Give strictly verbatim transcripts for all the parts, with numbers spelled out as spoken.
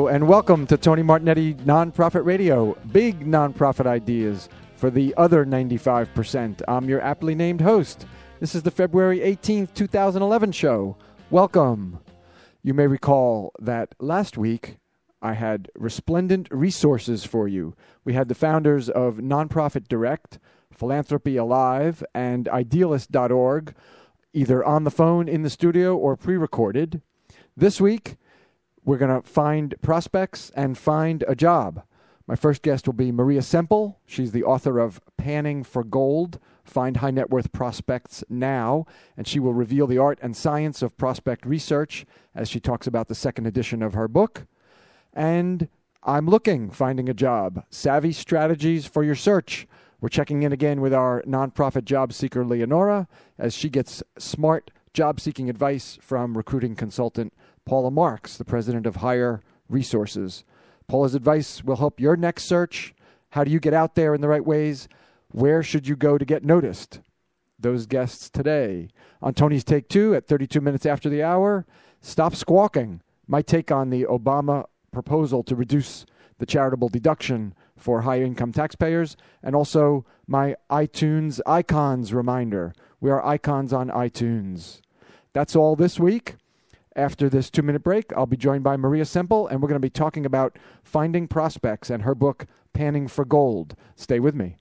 Hello, and welcome to Tony Martignetti Nonprofit Radio, big nonprofit ideas for the other ninety-five percent. I'm your aptly named host. This is the February eighteenth, twenty eleven show. Welcome. You may recall that last week I had resplendent resources for you. We had the founders of Nonprofit Direct, Philanthropy Alive, and Idealist dot org, either on the phone in the studio or pre-recorded. This week, we're going to find prospects and find a job. My first guest will be Maria Semple. She's the author of Panning for Gold, Find High Net Worth Prospects Now, and she will reveal the art and science of prospect research as she talks about the second edition of her book. And I'm Looking, Finding a Job, Savvy Strategies for Your Search. We're checking in again with our nonprofit job seeker, Leonora, as she gets smart job-seeking advice from recruiting consultant Paula Marks, the president of Hire Resources. Paula's advice will help your next search. How do you get out there in the right ways? Where should you go to get noticed? Those guests today. On Tony's Take Two at thirty-two minutes after the hour, Stop Squawking, my take on the Obama proposal to reduce the charitable deduction for high-income taxpayers, and also my iTunes icons reminder. We are icons on iTunes. That's all this week. After this two-minute break, I'll be joined by Maria Semple, and we're going to be talking about finding prospects and her book, Panning for Gold. Stay with me.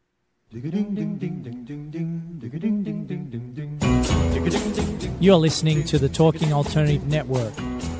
You're listening to the Talking Alternative Network.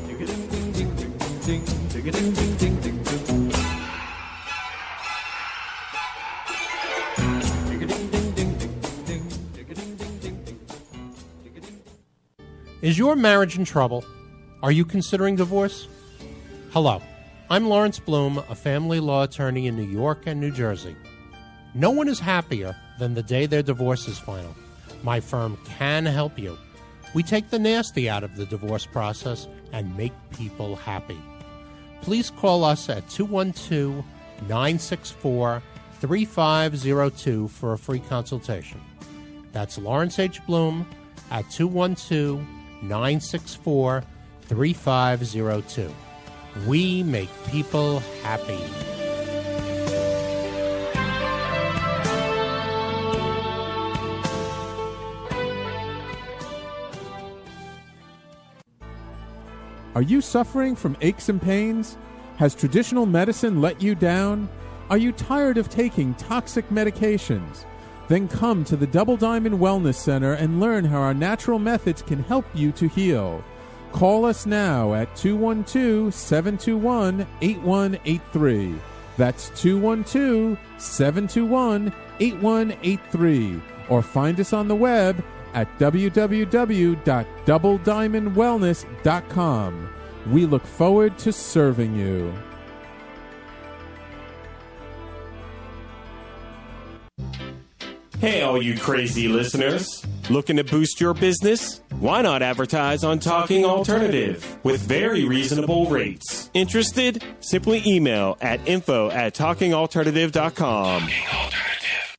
Is your marriage in trouble? Are you considering divorce? Hello, I'm Lawrence Bloom, a family law attorney in New York and New Jersey. No one is happier than the day their divorce is final. My firm can help you. We take the nasty out of the divorce process and make people happy. Please call us at two one two, nine six four, three five zero two for a free consultation. That's Lawrence H. Bloom at two one two, nine six four, three five zero two. We make people happy. Are you suffering from aches and pains? Has traditional medicine let you down? Are you tired of taking toxic medications? Then come to the Double Diamond Wellness Center and learn how our natural methods can help you to heal. Call us now at two one two, seven two one, eight one eight three. That's two one two, seven two one, eight one eight three. Or find us on the web at w w w dot double diamond wellness dot com. We look forward to serving you. Hey, all you crazy listeners. Looking to boost your business? Why not advertise on Talking Alternative with very reasonable rates? Interested? Simply email at info at talking alternative dot com. Talking Alternative.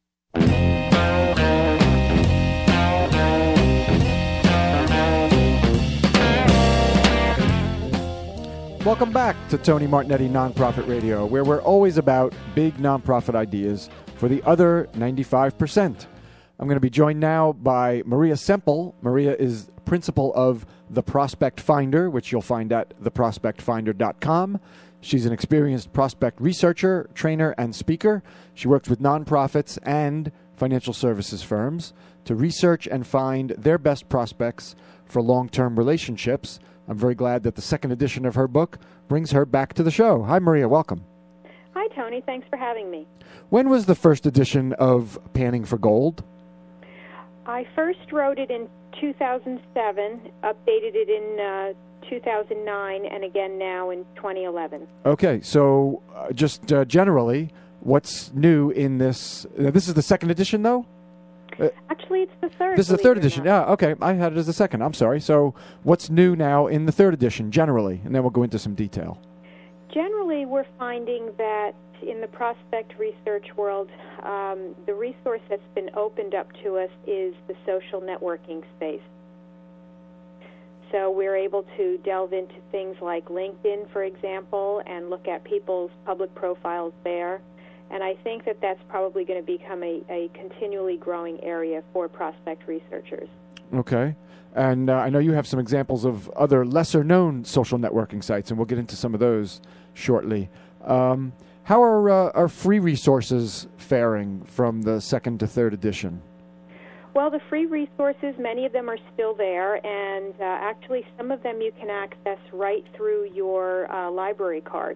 Welcome back to Tony Martignetti Nonprofit Radio, where we're always about big nonprofit ideas for the other ninety-five percent. I'm going to be joined now by Maria Semple. Maria is principal of The Prospect Finder, which you'll find at the prospect finder dot com. She's an experienced prospect researcher, trainer, and speaker. She works with nonprofits and financial services firms to research and find their best prospects for long-term relationships. I'm very glad that the second edition of her book brings her back to the show. Hi, Maria. Welcome. Hi, Tony. Thanks for having me. When was the first edition of Panning for Gold? I first wrote it in two thousand seven, updated it in uh, two thousand nine, and again now in twenty eleven. Okay, so uh, just uh, generally, what's new in this? Uh, this is the second edition, though? Uh, Actually, it's the third. This is the third edition. Yeah, okay. I had it as the second. I'm sorry. So what's new now in the third edition, generally? And then we'll go into some detail. Generally, we're finding that in the prospect research world, um, the resource that's been opened up to us is the social networking space. so we're able to delve into things like LinkedIn, for example, and look at people's public profiles there. And I think that that's probably going to become a, a continually growing area for prospect researchers. Okay. And uh, I know you have some examples of other lesser-known social networking sites, and we'll get into some of those shortly. Um, how are, uh, are free resources faring from the second to third edition? Well, the free resources, many of them are still there, and uh, actually some of them you can access right through your uh, library card.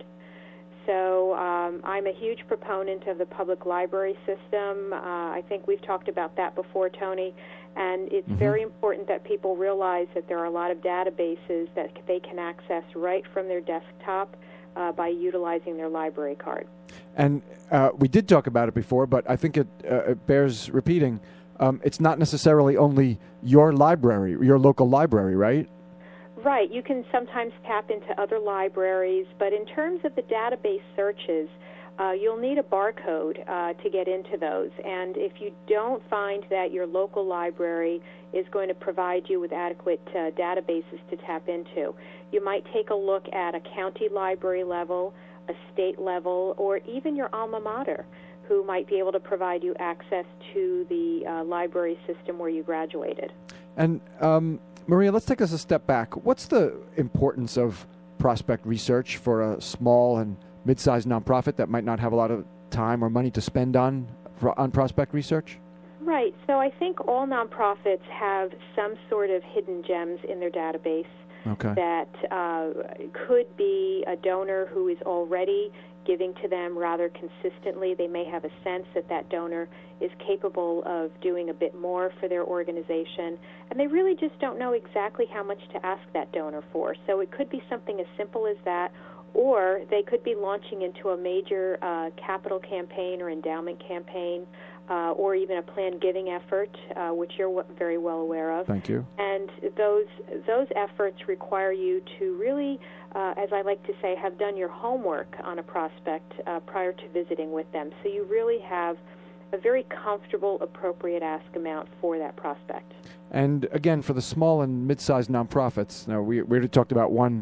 So um, I'm a huge proponent of the public library system. Uh, I think we've talked about that before, Tony, and it's mm-hmm. very important that people realize that there are a lot of databases that they can access right from their desktop uh, by utilizing their library card. And uh, we did talk about it before, but I think it, uh, it bears repeating. Um, it's not necessarily only your library, your local library, right? Right. You can sometimes tap into other libraries, but in terms of the database searches, uh, you'll need a barcode uh, to get into those. And if you don't find that your local library is going to provide you with adequate uh, databases to tap into, you might take a look at a county library level, a state level, or even your alma mater, who might be able to provide you access to the uh, library system where you graduated. And um, Maria, let's take us a step back. What's the importance of prospect research for a small and mid-sized nonprofit that might not have a lot of time or money to spend on on prospect research? Right. So I think all nonprofits have some sort of hidden gems in their database okay. that uh, could be a donor who is already giving to them rather consistently. They may have a sense that that donor is capable of doing a bit more for their organization, and they really just don't know exactly how much to ask that donor for. So it could be something as simple as that, or they could be launching into a major uh, capital campaign or endowment campaign, uh, or even a planned giving effort, uh, which you're w- very well aware of. Thank you. And those those efforts require you to really, uh, as I like to say, have done your homework on a prospect uh, prior to visiting with them. So you really have a very comfortable, appropriate ask amount for that prospect. And again, for the small and mid-sized nonprofits, now we, we already talked about one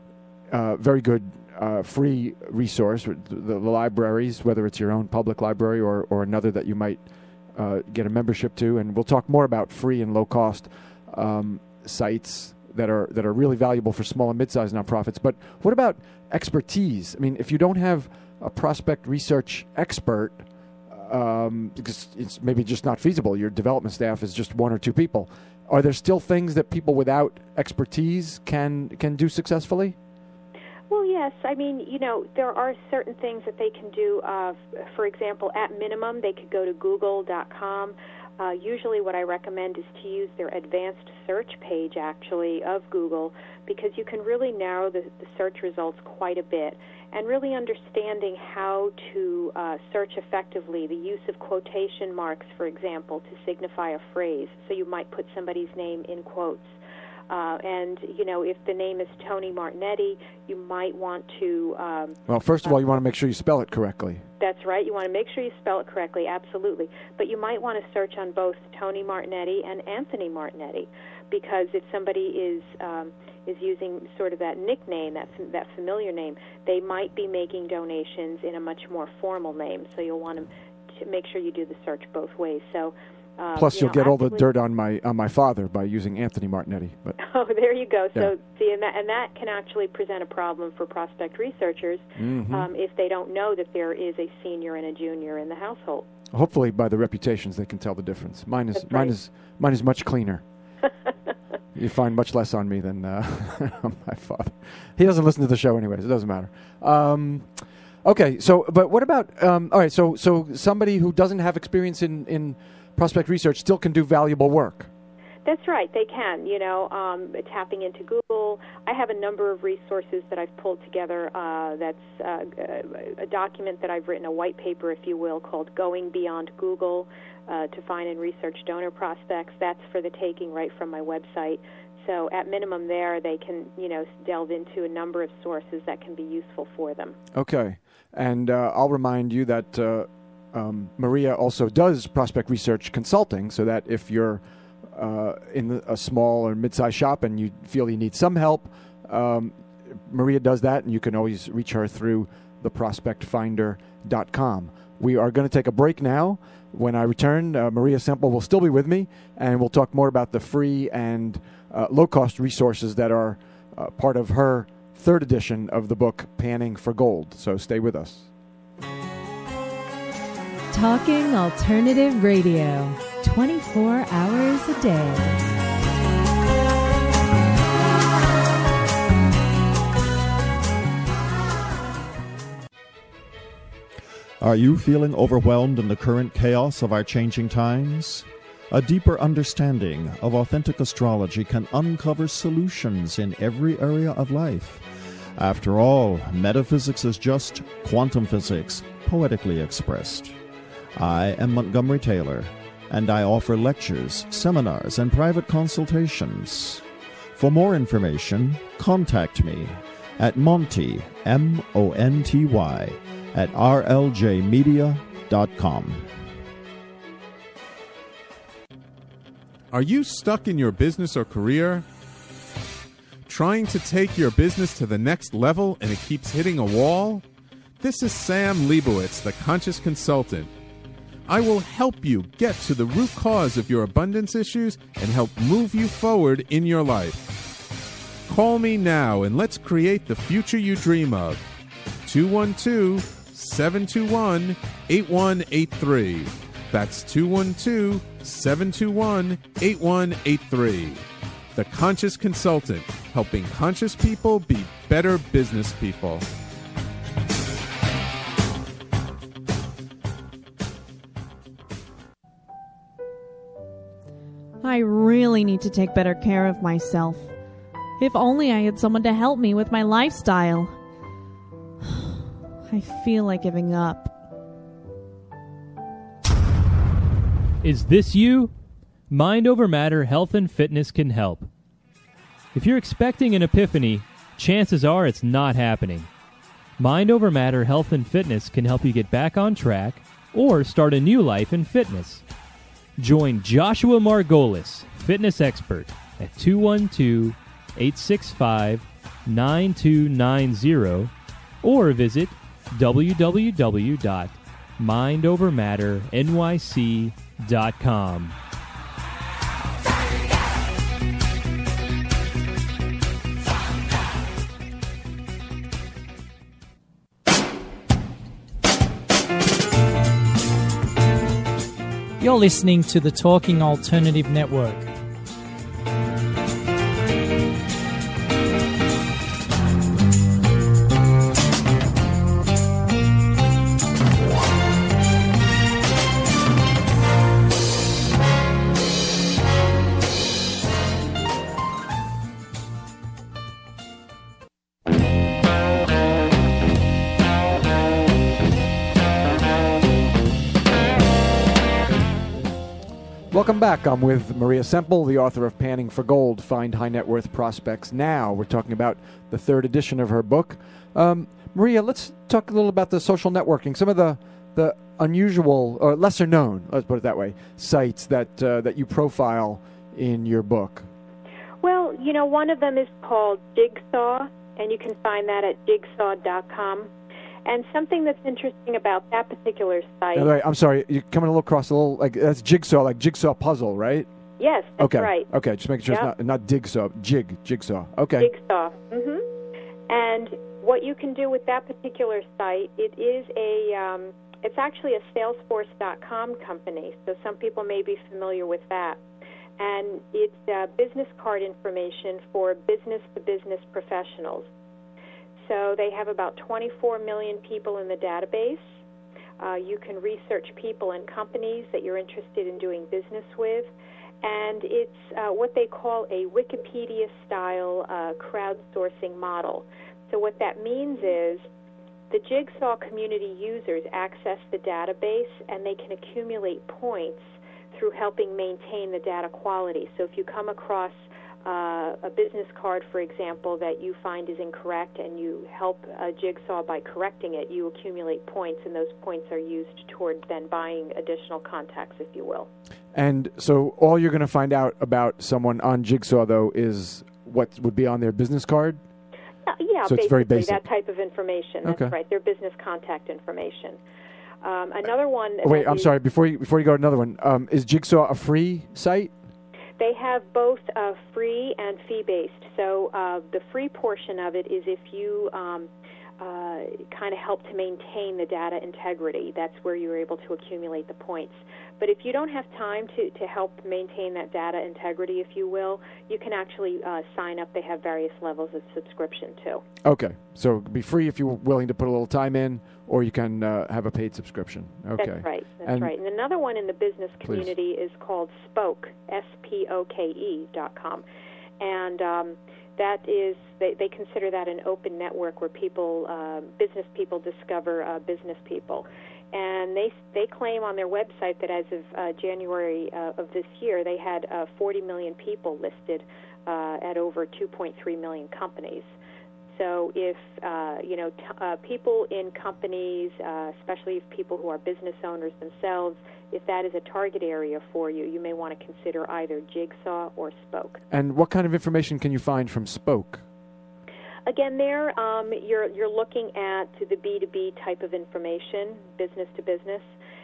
uh, very good uh, free resource, the, the libraries, whether it's your own public library or, or another that you might uh, get a membership to. And we'll talk more about free and low-cost um, sites that are that are really valuable for small and mid-sized nonprofits. But what about expertise? I mean, if you don't have a prospect research expert, um, because it's maybe just not feasible, your development staff is just one or two people, are there still things that people without expertise can can do successfully? Well, yes. I mean, you know, there are certain things that they can do. Uh, for example, at minimum, they could go to google dot com. Uh, usually what I recommend is to use their advanced search page, actually, of Google, because you can really narrow the, the search results quite a bit. And really understanding how to uh, search effectively, the use of quotation marks, for example, to signify a phrase. So you might put somebody's name in quotes. Uh, and, you know, if the name is Tony Martignetti, you might want to... Um, well, first of all, you want to make sure you spell it correctly. That's right. You want to make sure you spell it correctly, absolutely. But you might want to search on both Tony Martignetti and Anthony Martignetti, because if somebody is um, is using sort of that nickname, that that familiar name, they might be making donations in a much more formal name. So you'll want to, to make sure you do the search both ways. So... Um, Plus, you you'll know, get all the actively, dirt on my on my father by using Anthony Martignetti. But oh, there you go. Yeah. So, see, and that, and that can actually present a problem for prospect researchers mm-hmm. um, if they don't know that there is a senior and a junior in the household. Hopefully, by the reputations, they can tell the difference. Mine is That's mine right. is mine is much cleaner. You find much less on me than uh, my father. He doesn't listen to the show anyways. It doesn't matter. Um, okay, so but what about um, all right? So so somebody who doesn't have experience in in prospect research still can do valuable work. That's right, they can, you know, um, tapping into Google. I have a number of resources that I've pulled together. Uh, that's uh, a document that I've written, a white paper, if you will, called Going Beyond Google uh, to Find and Research Donor Prospects. That's for the taking right from my website. So at minimum there, they can, you know, delve into a number of sources that can be useful for them. Okay. And uh, I'll remind you that uh, um, Maria also does prospect research consulting, so that if you're uh, in the, a small or mid-sized shop and you feel you need some help, um, Maria does that, and you can always reach her through the prospect finder dot com. We are going to take a break now. When I return, uh, Maria Semple will still be with me, and we'll talk more about the free and uh, low-cost resources that are uh, part of her third edition of the book, Panning for Gold. So stay with us. Talking Alternative Radio, twenty-four hours a day. Are you feeling overwhelmed in the current chaos of our changing times? A deeper understanding of authentic astrology can uncover solutions in every area of life. After all, metaphysics is just quantum physics, poetically expressed. I am Montgomery Taylor, and I offer lectures, seminars, and private consultations. For more information, contact me at Monty, M O N T Y, at r l j media dot com. Are you stuck in your business or career? Trying to take your business to the next level and it keeps hitting a wall? This is Sam Leibowitz, the Conscious Consultant. I will help you get to the root cause of your abundance issues and help move you forward in your life. Call me now and let's create the future you dream of. two one two, seven two one, eight one eight three. That's two one two, seven two one, eight one eight three. The Conscious Consultant, helping conscious people be better business people. I really need to take better care of myself. If only I had someone to help me with my lifestyle. I feel like giving up. Is this you? Mind Over Matter Health and Fitness can help. If you're expecting an epiphany, chances are it's not happening. Mind Over Matter Health and Fitness can help you get back on track or start a new life in fitness. Join Joshua Margolis, fitness expert, at two one two, eight six five, nine two nine zero or visit w w w dot mind over matter n y c dot com. You're listening to the Talking Alternative Network. Welcome back. I'm with Maria Semple, the author of Panning for Gold, Find High Net Worth Prospects Now. We're talking about the third edition of her book. Um, Maria, let's talk a little about the social networking, some of the, the unusual, or lesser known, let's put it that way, sites that, uh, that you profile in your book. Well, you know, one of them is called Jigsaw, and you can find that at jigsaw dot com. And something that's interesting about that particular site... No, wait, I'm sorry, you're coming a little across a little, like, that's jigsaw, like jigsaw puzzle, right? Yes, that's okay. right. Okay, just making sure yep. it's not, not jigsaw, jig, jigsaw. Okay. Jigsaw, mm-hmm. And what you can do with that particular site, it is a, um, it's actually a salesforce dot com company, so some people may be familiar with that. And it's uh, business card information for business-to-business professionals. So they have about twenty-four million people in the database. Uh, you can research people and companies that you're interested in doing business with. And it's uh, what they call a Wikipedia-style uh, crowdsourcing model. So what that means is the Jigsaw community users access the database and they can accumulate points through helping maintain the data quality. So if you come across uh, a business card, for example, that you find is incorrect and you help uh, Jigsaw by correcting it, you accumulate points, and those points are used toward then buying additional contacts, if you will. And so all you're going to find out about someone on Jigsaw, though, is what would be on their business card? Uh, yeah, so basically it's very basic. That type of information. That's okay. right, their business contact information. Um, another one... Oh, wait, I'm is, sorry. Before you, before you go to another one, um, is Jigsaw a free site? They have both uh, free and fee-based. So uh, the free portion of it is if you um, uh, kind of help to maintain the data integrity. That's where you're able to accumulate the points. But if you don't have time to, to help maintain that data integrity, if you will, you can actually uh, sign up. They have various levels of subscription, too. Okay. So it could be free if you're willing to put a little time in, or you can uh, have a paid subscription. Okay. That's right. That's and right. And another one in the business please. community is called Spoke, S P O K E dot com. And um, that is, they, they consider that an open network where people, uh, business people discover uh, business people. And they they claim on their website that as of uh, January uh, of this year, they had uh, forty million people listed uh, at over two point three million companies. So if, uh, you know, t- uh, people in companies, uh, especially if people who are business owners themselves, if that is a target area for you, you may want to consider either Jigsaw or Spoke. And what kind of information can you find from Spoke? Again, there um, you're you're looking at the B two B type of information, business to business,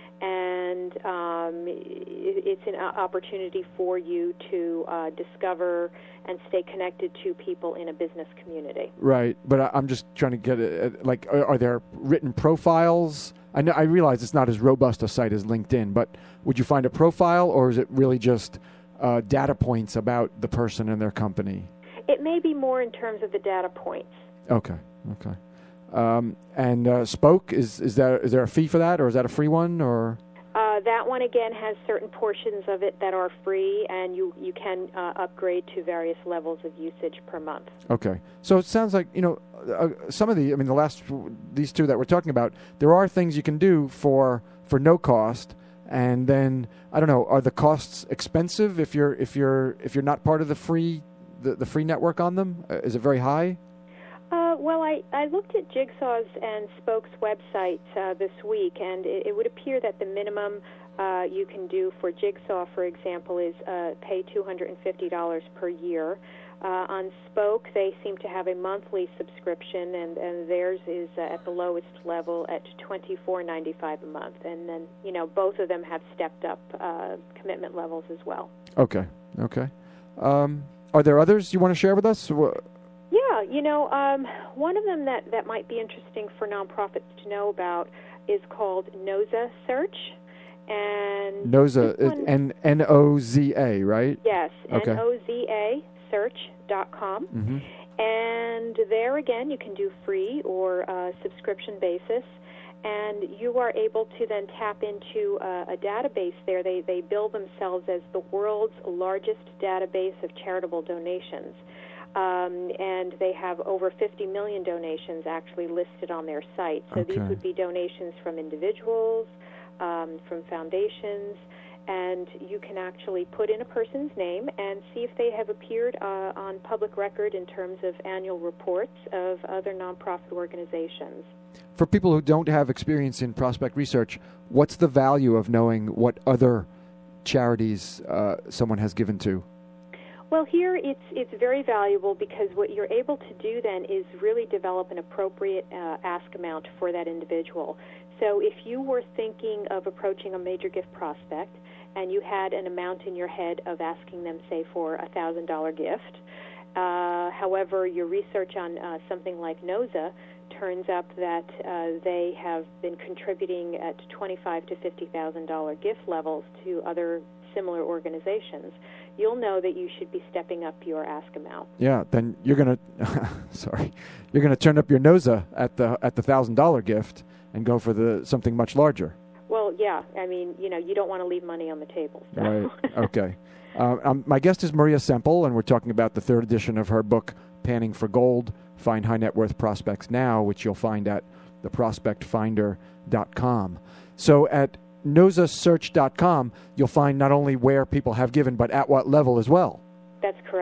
and um, it, it's an opportunity for you to uh, discover and stay connected to people in a business community. Right, but I, I'm just trying to get it. Like, are, are there written profiles? I know I realize it's not as robust a site as LinkedIn, but would you find a profile, or is it really just uh, data points about the person and their company? It may be more in terms of the data points. Okay, okay. Um, and uh, Spoke, is is there is there a fee for that, or is that a free one, or? Uh, that one again has certain portions of it that are free, and you you can uh, upgrade to various levels of usage per month. Okay, so it sounds like you know uh, some of the I mean the last these two that we're talking about, there are things you can do for for no cost, and then I don't know, are the costs expensive if you're if you're if you're not part of the free the, the free network on them? Uh, is it very high? Uh, well, I, I looked at Jigsaw's and Spoke's websites uh, this week, and it, it would appear that the minimum uh, you can do for Jigsaw, for example, is uh, pay two hundred fifty dollars per year. Uh, on Spoke, they seem to have a monthly subscription, and, and theirs is uh, at the lowest level at twenty-four ninety-five a month. And then, you know, both of them have stepped up uh, commitment levels as well. Okay, okay. Um, are there others you want to share with us? Yeah, you know, um, one of them that, that might be interesting for nonprofits to know about is called Noza Search. And Noza, N N O Z A, right? Yes, okay. N O Z A, search dot com. Mm-hmm. And there, again, you can do free or uh, subscription basis. And you are able to then tap into uh, a database there. They, they bill themselves as the world's largest database of charitable donations. Um, and they have over fifty million donations actually listed on their site. So okay. these would be donations from individuals, um, from foundations, and you can actually put in a person's name and see if they have appeared uh, on public record in terms of annual reports of other nonprofit organizations. For people who don't have experience in prospect research, what's the value of knowing what other charities uh, someone has given to? Well, here it's it's very valuable because what you're able to do then is really develop an appropriate uh, ask amount for that individual. So if you were thinking of approaching a major gift prospect and you had an amount in your head of asking them, say, for a one thousand dollars gift, uh, however, your research on uh, something like Noza turns up that uh, they have been contributing at twenty-five thousand to fifty thousand dollars gift levels to other similar organizations, you'll know that you should be stepping up your ask amount. Yeah, then you're gonna, sorry, you're gonna turn up your Noza at the at the thousand dollar gift and go for the something much larger. Well, yeah, I mean, you know, you don't want to leave money on the table. So. Right. Okay. Uh, um, my guest is Maria Semple, and we're talking about the third edition of her book, Panning for Gold: Find High Net Worth Prospects Now, which you'll find at the prospect finder dot com. So at noza search dot com, you'll find not only where people have given, but at what level as well. That's correct.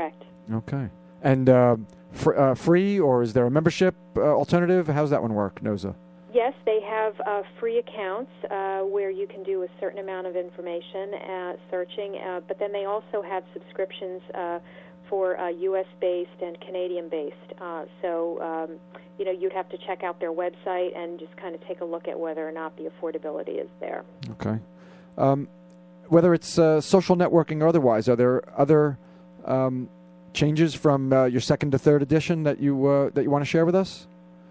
Okay. And uh, fr- uh, free, or is there a membership uh, alternative? How's that one work, Noza? Yes, they have uh, free accounts uh, where you can do a certain amount of information uh, searching, uh, but then they also have subscriptions uh, for uh, U S-based and Canadian-based. Uh, so, um, you know, you'd have to check out their website and just kind of take a look at whether or not the affordability is there. Okay. Um, whether it's uh, social networking or otherwise, are there other um, changes from uh, your second to third edition that you uh, that you want to share with us?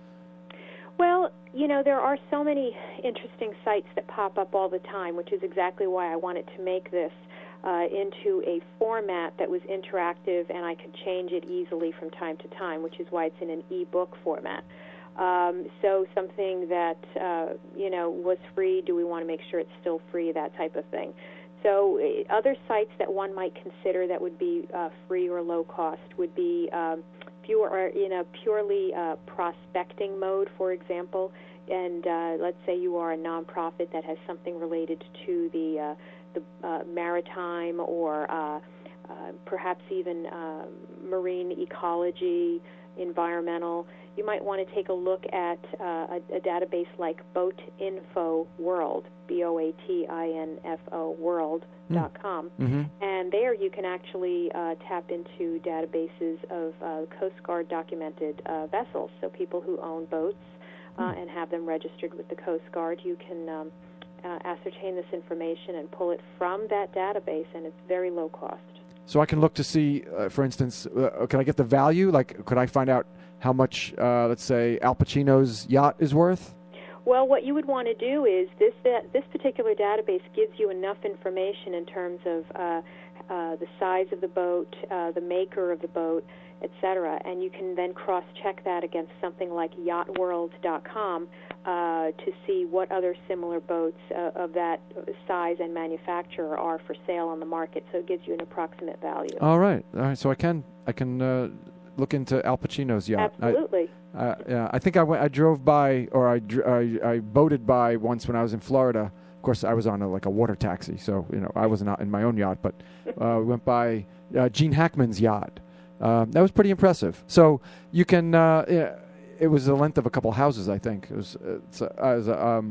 Well, you know, there are so many interesting sites that pop up all the time, which is exactly why I wanted to make this uh, into a format that was interactive and I could change it easily from time to time, which is why it's in an e-book format. Um, so something that, uh, you know, was free, do we want to make sure it's still free, that type of thing. So uh, other sites that one might consider that would be uh, free or low cost would be um, if you are in a purely uh, prospecting mode, for example, and uh, let's say you are a nonprofit that has something related to the, uh, the uh, maritime or uh, uh, perhaps even uh, marine ecology, environmental, you might want to take a look at uh, a, a database like Boat Info World, B O A T I N F O world dot com. Mm-hmm. And there you can actually uh, tap into databases of uh, Coast Guard documented uh, vessels. So people who own boats uh, mm. and have them registered with the Coast Guard, you can um, uh, ascertain this information and pull it from that database, and it's very low cost. So I can look to see, uh, for instance, uh, can I get the value? Like, could I find out how much, uh, let's say, Al Pacino's yacht is worth? Well, what you would want to do is this that, this particular database gives you enough information in terms of uh, uh, the size of the boat, uh, the maker of the boat, et cetera, and you can then cross-check that against something like yacht world dot com uh, to see what other similar boats uh, of that size and manufacturer are for sale on the market. So it gives you an approximate value. All right, all right. So I can I can uh, look into Al Pacino's yacht. Absolutely. I, uh, yeah, I think I went. I drove by, or I, dr- I I boated by once when I was in Florida. Of course, I was on a, like a water taxi, so you know I was not in my own yacht, but uh, we went by uh, Gene Hackman's yacht. Uh, that was pretty impressive. So you can. Uh, yeah, it was the length of a couple houses, I think. It was. It's, uh, as a, um,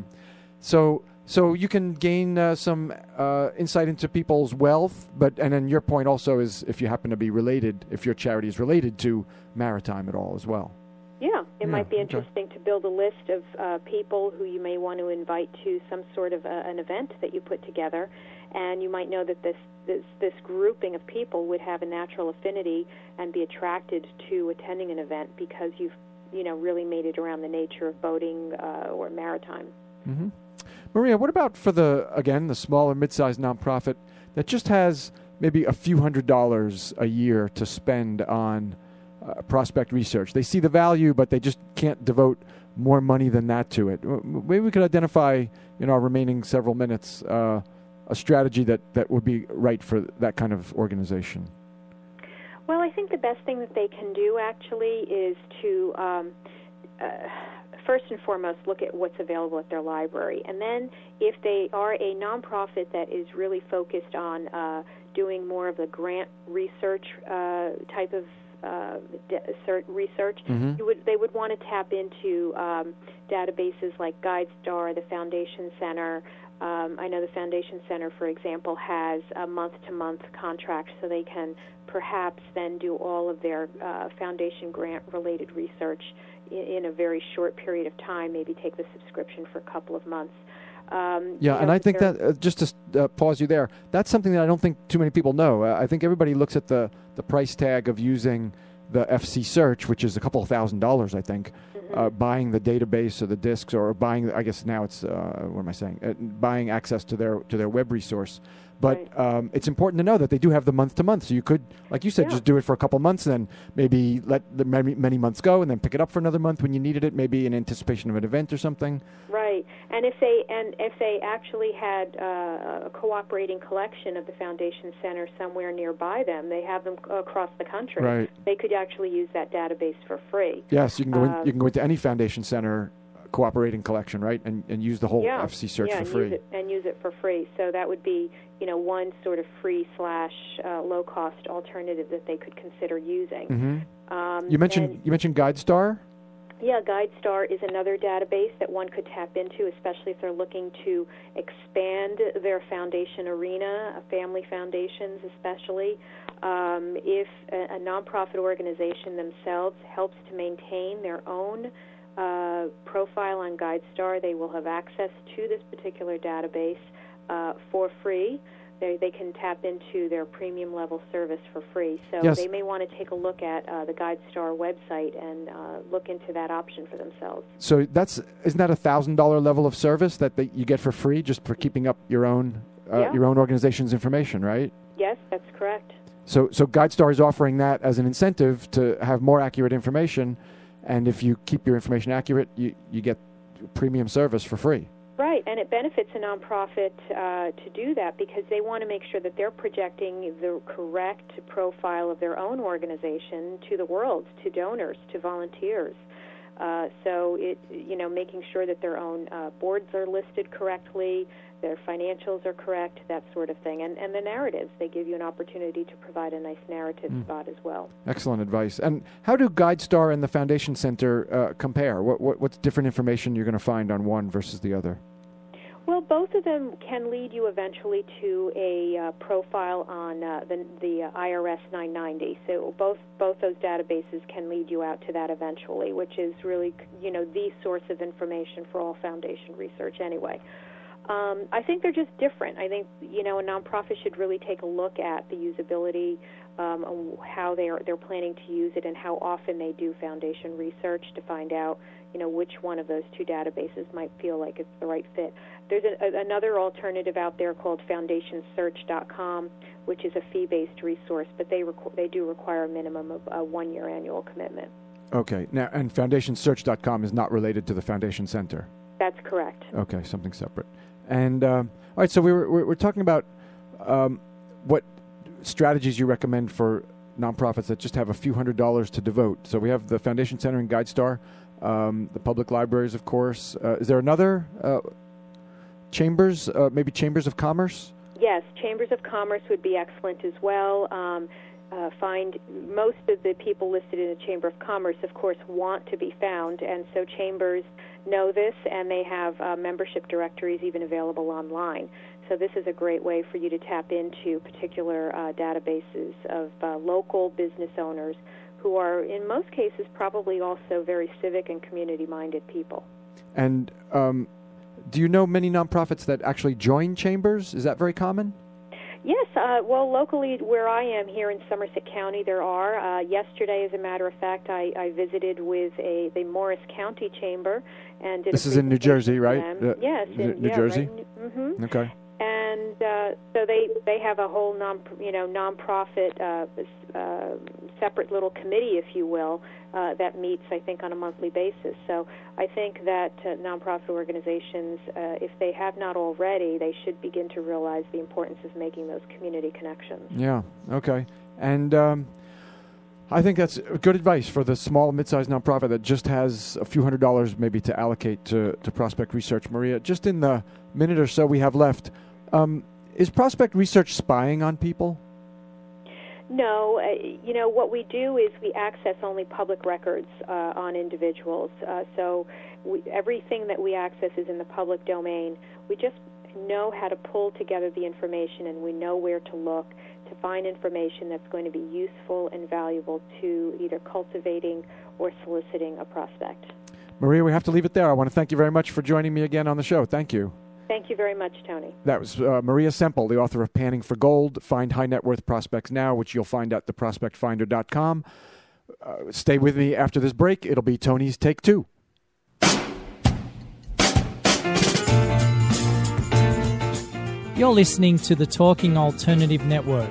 so so you can gain uh, some uh, insight into people's wealth, but and then your point also is if you happen to be related, if your charity is related to maritime at all as well. Yeah, it Yeah, might be okay. interesting to build a list of uh, people who you may want to invite to some sort of uh, an event that you put together, and you might know that this, this this grouping of people would have a natural affinity and be attracted to attending an event because you've you know really made it around the nature of boating uh, or maritime. Mm-hmm. Maria, what about for the again the small or mid-sized nonprofit that just has maybe a few hundred dollars a year to spend on Uh, prospect research? They see the value, but they just can't devote more money than that to it. Maybe we could identify in our remaining several minutes uh, a strategy that, that would be right for that kind of organization. Well, I think the best thing that they can do actually is to um, uh, first and foremost look at what's available at their library, and then if they are a nonprofit that is really focused on uh, doing more of the grant research uh, type of Uh, de- research, Mm-hmm. you would they would want to tap into um, databases like GuideStar, the Foundation Center. Um, I know the Foundation Center, for example, has a month-to-month contract, so they can perhaps then do all of their uh, foundation grant-related research in, in a very short period of time. Maybe take the subscription for a couple of months. Um, Yeah, you know, and I think there- that, uh, just to uh, pause you there, that's something that I don't think too many people know. Uh, I think everybody looks at the, the price tag of using the F C search, which is a couple of thousand dollars, I think, Mhm. uh, buying the database or the disks, or buying, I guess now it's, uh, what am I saying, uh, buying access to their to their web resource. But Right. um, it's important to know that they do have the month-to-month. So you could, like you said, Yeah. just do it for a couple months, and then maybe let the many, many months go, and then pick it up for another month when you needed it, maybe in anticipation of an event or something. Right, and if they and if they actually had uh, a cooperating collection of the Foundation Center somewhere nearby them, they have them across the country. Right. They could actually use that database for free. Yes, you can go. In, Uh, you can go into any foundation center cooperating collection, right? And and use the whole yeah. F C search yeah, for and free. Use it, and use it for free. So that would be, you know, one sort of free slash uh, low cost alternative that they could consider using. Mm-hmm. Um, you mentioned and, you mentioned GuideStar. Yeah, GuideStar is another database that one could tap into, especially if they're looking to expand their foundation arena, family foundations especially. Um, if a, a nonprofit organization themselves helps to maintain their own uh, profile on GuideStar, they will have access to this particular database uh, for free. They, they can tap into their premium level service for free. So yes. they may want to take a look at uh, the GuideStar website and uh, look into that option for themselves. So that's isn't that a thousand dollar level of service that they, you get for free just for keeping up your own uh, yeah. your own organization's information, right? Yes, that's correct. So so GuideStar is offering that as an incentive to have more accurate information, and if you keep your information accurate, you, you get premium service for free. Right, and it benefits a nonprofit uh, to do that because they want to make sure that they're projecting the correct profile of their own organization to the world, to donors, to volunteers. Uh, so it, you know, making sure that their own uh, boards are listed correctly, their financials are correct, that sort of thing, and and the narratives. They give you an opportunity to provide a nice narrative mm. spot as well. Excellent advice. And how do GuideStar and the Foundation Center uh, compare? What, what what's different information you're going to find on one versus the other? Well, both of them can lead you eventually to a uh, profile on uh, the, the uh, I R S nine ninety. So both both those databases can lead you out to that eventually, which is really, you know, the source of information for all foundation research anyway. Um, I think they're just different. I think, you know, a nonprofit should really take a look at the usability, um, and how they are they're planning to use it, and how often they do foundation research to find out, you know, which one of those two databases might feel like it's the right fit. There's a, a, another alternative out there called foundation search dot com, which is a fee-based resource, but they requ- they do require a minimum of a one-year annual commitment. Okay. Now, and foundation search dot com is not related to the Foundation Center. That's correct. Okay, something separate. And um, all right, so we were we're, we're talking about um, what strategies you recommend for nonprofits that just have a few hundred dollars to devote. So we have the Foundation Center and GuideStar, um, the public libraries, of course. Uh, is there another uh, chambers, uh, maybe chambers of commerce? Yes, chambers of commerce would be excellent as well. Um, uh, find most of the people listed in the Chamber of Commerce, of course, want to be found, and so chambers know this, and they have uh, membership directories even available online. So this is a great way for you to tap into particular uh, databases of uh, local business owners who are, in most cases, probably also very civic and community-minded people. And um, do you know many nonprofits that actually join chambers? Is that very common? Yes, uh, well, locally where I am here in Somerset County, there are. Uh, yesterday, as a matter of fact, I, I visited with a the Morris County Chamber and did. This a is in New Jersey, right? Uh, yes, in New yeah, Jersey. Right, mm-hmm. Okay. And uh, so they, they have a whole non you know nonprofit uh, uh, separate little committee, if you will, uh, that meets I think on a monthly basis. So I think that uh, nonprofit organizations, uh, if they have not already, they should begin to realize the importance of making those community connections. Yeah. Okay. And um, I think that's good advice for the small, mid-sized nonprofit that just has a few hundred dollars maybe to allocate to, to prospect research. Maria, just in the minute or so we have left, um, is prospect research spying on people? No. Uh, you know, what we do is we access only public records uh, on individuals. Uh, so we, everything that we access is in the public domain. We just know how to pull together the information, and we know where to look to find information that's going to be useful and valuable to either cultivating or soliciting a prospect. Maria, we have to leave it there. I want to thank you very much for joining me again on the show. Thank you. Thank you very much, Tony. That was uh, Maria Semple, the author of Panning for Gold, Find High Net Worth Prospects Now, which you'll find at the prospect finder dot com. Uh, stay with me after this break. It'll be Tony's Take Two. You're listening to the Talking Alternative Network.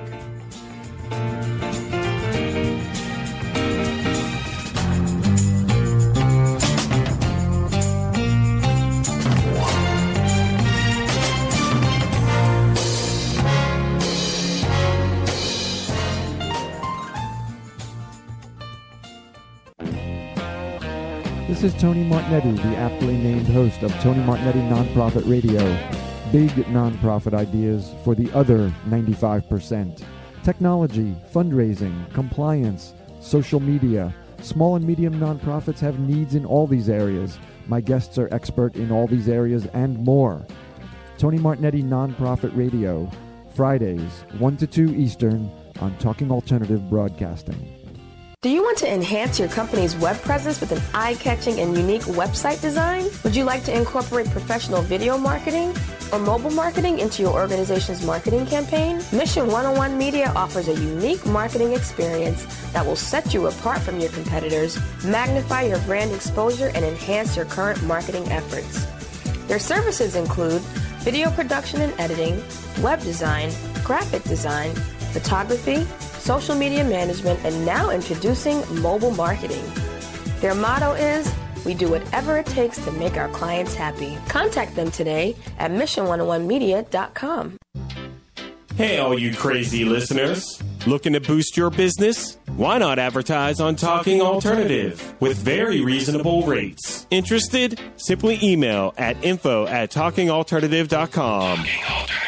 This is Tony Martignetti, the aptly named host of Tony Martignetti Nonprofit Radio. Big nonprofit ideas for the other ninety-five percent. Technology, fundraising, compliance, social media. Small and medium nonprofits have needs in all these areas. My guests are expert in all these areas and more. Tony Martignetti Nonprofit Radio, Fridays, one to two Eastern, on Talking Alternative Broadcasting. Do you want to enhance your company's web presence with an eye-catching and unique website design? Would you like to incorporate professional video marketing or mobile marketing into your organization's marketing campaign? Mission one oh one Media offers a unique marketing experience that will set you apart from your competitors, magnify your brand exposure, and enhance your current marketing efforts. Their services include video production and editing, web design, graphic design, photography, social media management, and now introducing mobile marketing. Their motto is, we do whatever it takes to make our clients happy. Contact them today at mission one oh one media dot com. Hey, all you crazy listeners. Looking to boost your business? Why not advertise on Talking Alternative with very reasonable rates? Interested? Simply email at info at talking alternative dot com. Talking Alternative.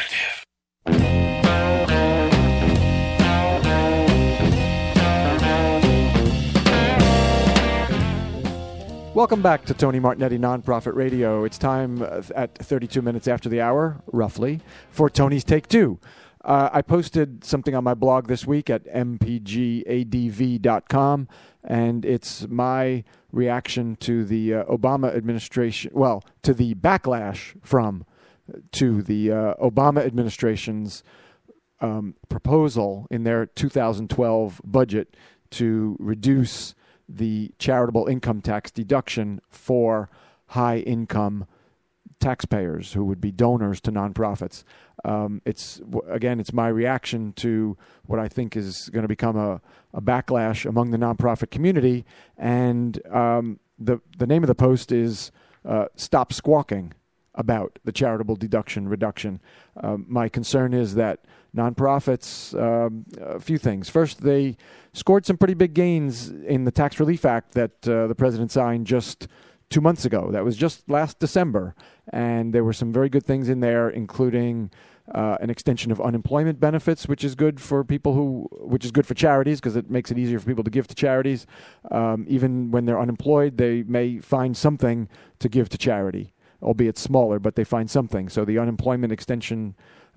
Welcome back to Tony Martignetti Nonprofit Radio. It's time uh, at thirty-two minutes after the hour, roughly, for Tony's Take Two. Uh, I posted something on my blog this week at m p g a d v dot com, and it's my reaction to the uh, Obama administration, well, to the backlash from, to the uh, Obama administration's um, proposal in their two thousand twelve budget to reduce the charitable income tax deduction for high-income taxpayers who would be donors to nonprofits. Um, it's again, it's my reaction to what I think is going to become a, a backlash among the nonprofit community. And um, the the name of the post is uh, "Stop Squawking About the Charitable Deduction Reduction." Um, my concern is that nonprofits, um, a few things. First, they scored some pretty big gains in the Tax Relief Act that uh, the president signed just two months ago. That was just last December. And there were some very good things in there, including uh, an extension of unemployment benefits, which is good for people who, which is good for charities because it makes it easier for people to give to charities. Um, even when they're unemployed, they may find something to give to charity, albeit smaller, but they find something. So the unemployment extension,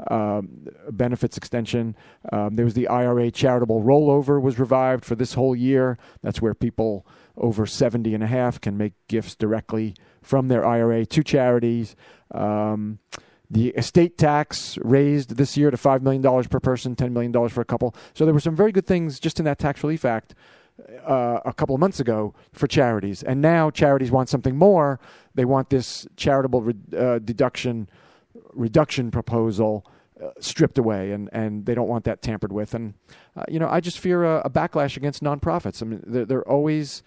um, benefits extension. Um, there was the I R A charitable rollover was revived for this whole year. That's where people over seventy and a half can make gifts directly from their I R A to charities. Um, the estate tax raised this year to five million dollars per person, ten million dollars for a couple. So there were some very good things just in that Tax Relief Act Uh, a couple of months ago for charities. And now charities want something more. They want this charitable re- uh, deduction reduction proposal uh, stripped away, and, and they don't want that tampered with. And, uh, you know, I just fear a, a backlash against nonprofits. I mean, they're, they're always,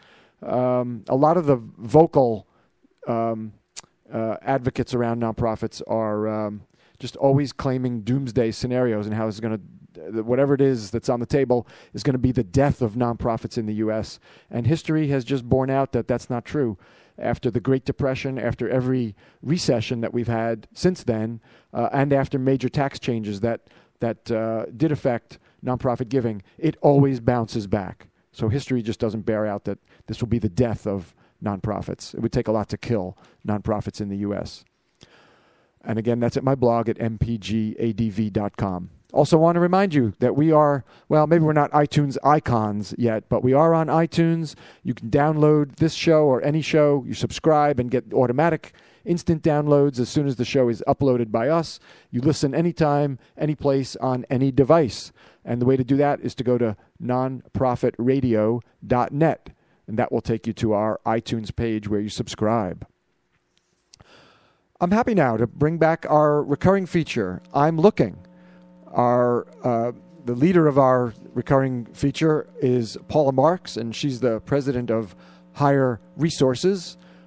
um, a lot of the vocal um, uh, advocates around nonprofits are um, just always claiming doomsday scenarios and how it's going to whatever it is that's on the table is going to be the death of nonprofits in the U S. And history has just borne out that that's not true. After the Great Depression, after every recession that we've had since then, uh, and after major tax changes that that uh, did affect nonprofit giving, it always bounces back. So history just doesn't bear out that this will be the death of nonprofits. It would take a lot to kill nonprofits in the U S. And again, that's at my blog at m p g a d v dot com. Also want to remind you that we are, well, maybe we're not iTunes icons yet, but we are on iTunes. You can download this show or any show. You subscribe and get automatic instant downloads as soon as the show is uploaded by us. You listen anytime, any place, on any device. And the way to do that is to go to nonprofit radio dot net, and that will take you to our iTunes page where you subscribe. I'm happy now to bring back our recurring feature, I'm Looking. Our uh, the leader of our recurring feature is Paula Marks, and she's the president of Higher Resources,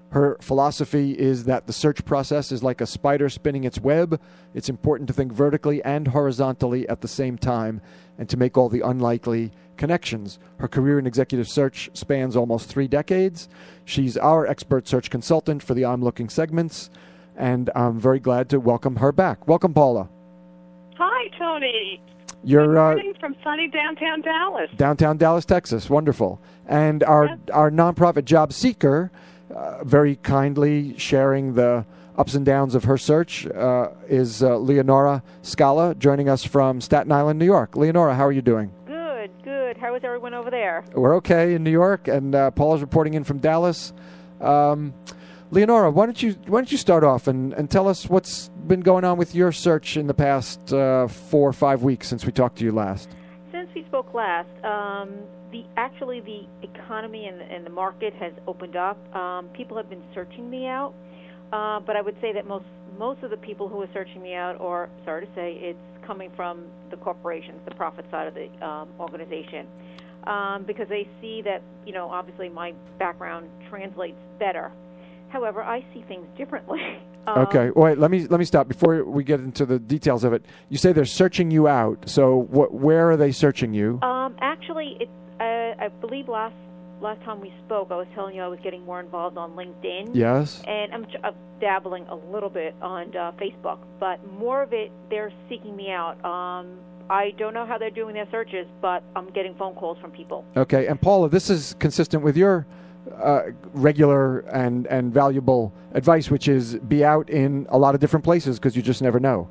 Her philosophy is that the search process is like a spider spinning its web. It's important to think vertically and horizontally at the same time and to make all the unlikely connections. Her career in executive search spans almost three decades. She's our expert search consultant for the I'm Looking segments, and I'm very glad to welcome her back. Welcome, Paula. Hi, Tony. You're Good uh, morning from sunny downtown Dallas. downtown Dallas, Texas. Wonderful. And our Yes. our nonprofit job seeker, uh, very kindly sharing the ups and downs of her search, uh, is uh, Leonora Scala, joining us from Staten Island, New York. Leonora, how are you doing? Good, good. How is everyone over there? We're okay in New York, and uh, Paula's reporting in from Dallas. Um, Leonora, why don't you why don't you start off and, and tell us what's been going on with your search in the past uh, four or five weeks since we talked to you last? Since we spoke last, um, the actually the economy and the, and the market has opened up. Um, people have been searching me out, uh, but I would say that most most of the people who are searching me out, or sorry to say, it's coming from the corporations, the profit side of the um, organization, um, because they see that, you know, obviously my background translates better. However, I see things differently. Um, Okay, wait. Let me let me stop before we get into the details of it. You say they're searching you out. So, wh- where are they searching you? Um, actually, it, uh, I believe last last time we spoke, I was telling you I was getting more involved on LinkedIn. Yes. And I'm, I'm dabbling a little bit on uh, Facebook, but more of it, they're seeking me out. Um, I don't know how they're doing their searches, but I'm getting phone calls from people. Okay, and Paula, this is consistent with your uh, regular and and valuable advice, which is be out in a lot of different places because you just never know.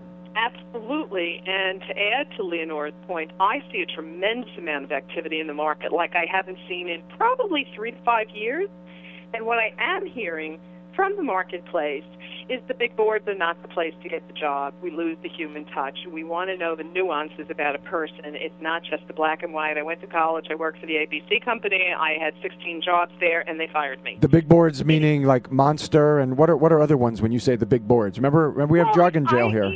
Absolutely. And to add to Leonora's point, I see a tremendous amount of activity in the market like I haven't seen in probably three to five years. And what I am hearing from the marketplace is the big boards are not the place to get the job. We lose the human touch. We want to know the nuances about a person. It's not just the black and white. I went to college. I worked for the A B C company. I had sixteen jobs there, and they fired me. The big boards meaning like Monster, and what are what are other ones when you say the big boards? Remember, remember we have Well, drug in jail I, here.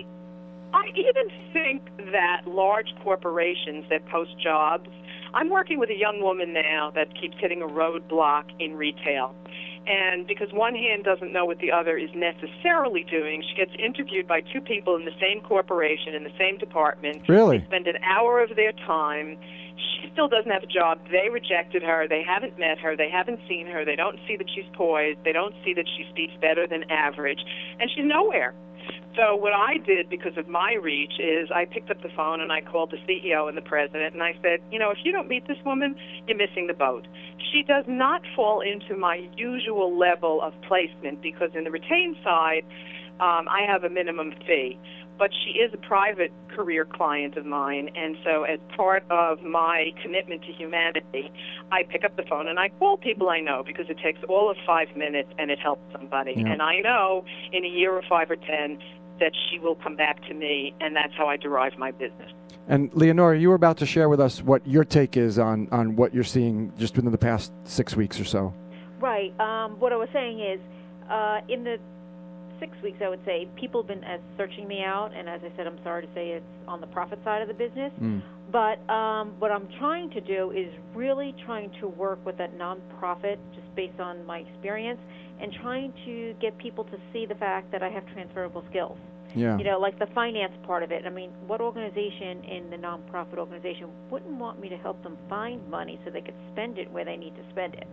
I even think that large corporations that post jobs, I'm working with a young woman now that keeps hitting a roadblock in retail. And because one hand doesn't know what the other is necessarily doing, she gets interviewed by two people in the same corporation, in the same department. Really? They spend an hour of their time. She still doesn't have a job. They rejected her. They haven't met her. They haven't seen her. They don't see that she's poised. They don't see that she speaks better than average. And she's nowhere. So what I did, because of my reach, is I picked up the phone and I called the C E O and the president, and I said, you know, if you don't meet this woman, you're missing the boat. She does not fall into my usual level of placement because in the retained side, um, I have a minimum fee. But she is a private career client of mine, and so as part of my commitment to humanity, I pick up the phone and I call people I know because it takes all of five minutes and it helps somebody. Yeah. And I know in a year or five or ten that she will come back to me, and that's how I derive my business. And Leonora, you were about to share with us what your take is on, on what you're seeing just within the past six weeks or so. Right. Um, what I was saying is, uh, in the six weeks, I would say, people have been uh, searching me out, and as I said, I'm sorry to say it's on the profit side of the business. Mm. But um, what I'm trying to do is really trying to work with that nonprofit, just based on my experience, and trying to get people to see the fact that I have transferable skills. Yeah. You know, like the finance part of it. I mean, what organization in the nonprofit organization wouldn't want me to help them find money so they could spend it where they need to spend it?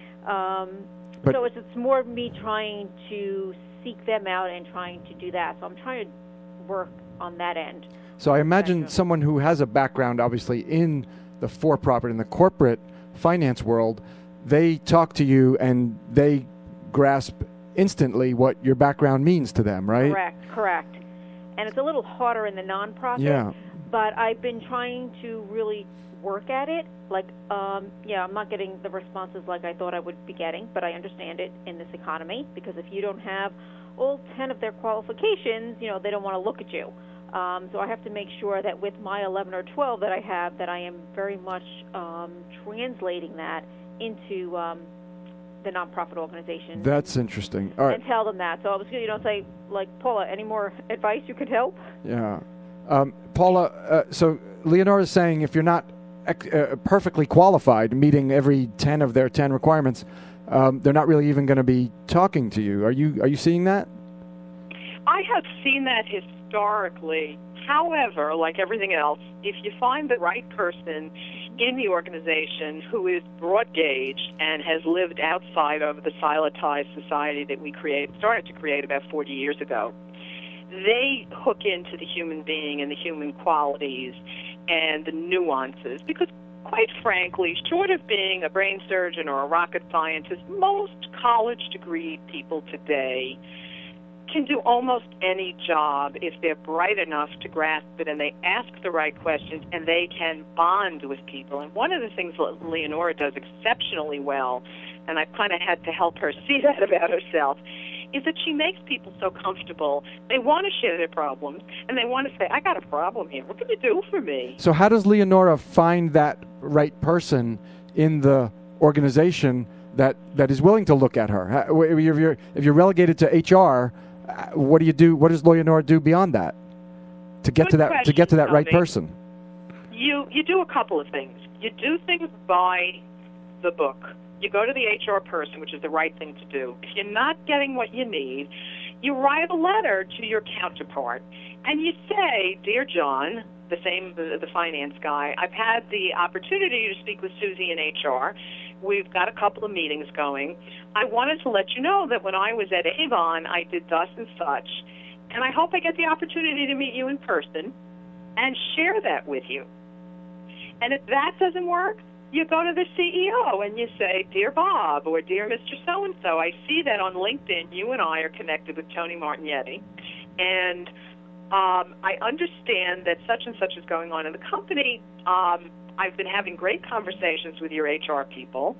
Um, But- so it's, it's more of me trying to seek them out and trying to do that. So I'm trying to work on that end. So I imagine someone who has a background, obviously, in the for-profit, in the corporate finance world, they talk to you and they grasp instantly what your background means to them, right? Correct, correct. And it's a little harder in the nonprofit. Yeah. But I've been trying to really work at it. Like, um, yeah, I'm not getting the responses like I thought I would be getting, but I understand it in this economy because if you don't have all ten of their qualifications, you know, they don't want to look at you. Um, so I have to make sure that with my eleven or twelve that I have, that I am very much um, translating that into um, the nonprofit organization. That's interesting. All right. And tell them that. So I was going to, you know, say, like, Paula, any more advice you could help? Yeah. Um, Paula, uh, so Leonora is saying if you're not ec- uh, perfectly qualified, meeting every ten of their ten requirements, um, they're not really even going to be talking to you. Are you are you seeing that? I have seen that historically. However, like everything else, if you find the right person in the organization who is broad gauge and has lived outside of the silotized society that we create, started to create about forty years ago, they hook into the human being and the human qualities and the nuances. Because, quite frankly, short of being a brain surgeon or a rocket scientist, most college-degree people today can do almost any job if they're bright enough to grasp it and they ask the right questions and they can bond with people. And one of the things that Leonora does exceptionally well, and I've kind of had to help her see that about herself, is that she makes people so comfortable. They want to share their problems, and they want to say, I got a problem here. What can you do for me? So how does Leonora find that right person in the organization that, that is willing to look at her? How- If you're, if you're relegated to H R, uh, what do you do? What does Leonora do beyond that to get Good to that to get to that question, right Tony. person? You you do a couple of things. You do things by the book. You go to the H R person, which is the right thing to do. If you're not getting what you need, you write a letter to your counterpart, and you say, Dear John, the same the, the finance guy, I've had the opportunity to speak with Susie in H R. We've got a couple of meetings going. I wanted to let you know that when I was at Avon, I did thus and such, and I hope I get the opportunity to meet you in person and share that with you. And if that doesn't work, you go to the C E O and you say, Dear Bob, or Dear Mister So-and-so, I see that on LinkedIn you and I are connected with Tony Martignetti, and um, I understand that such and such is going on in the company. Um, I've been having great conversations with your H R people,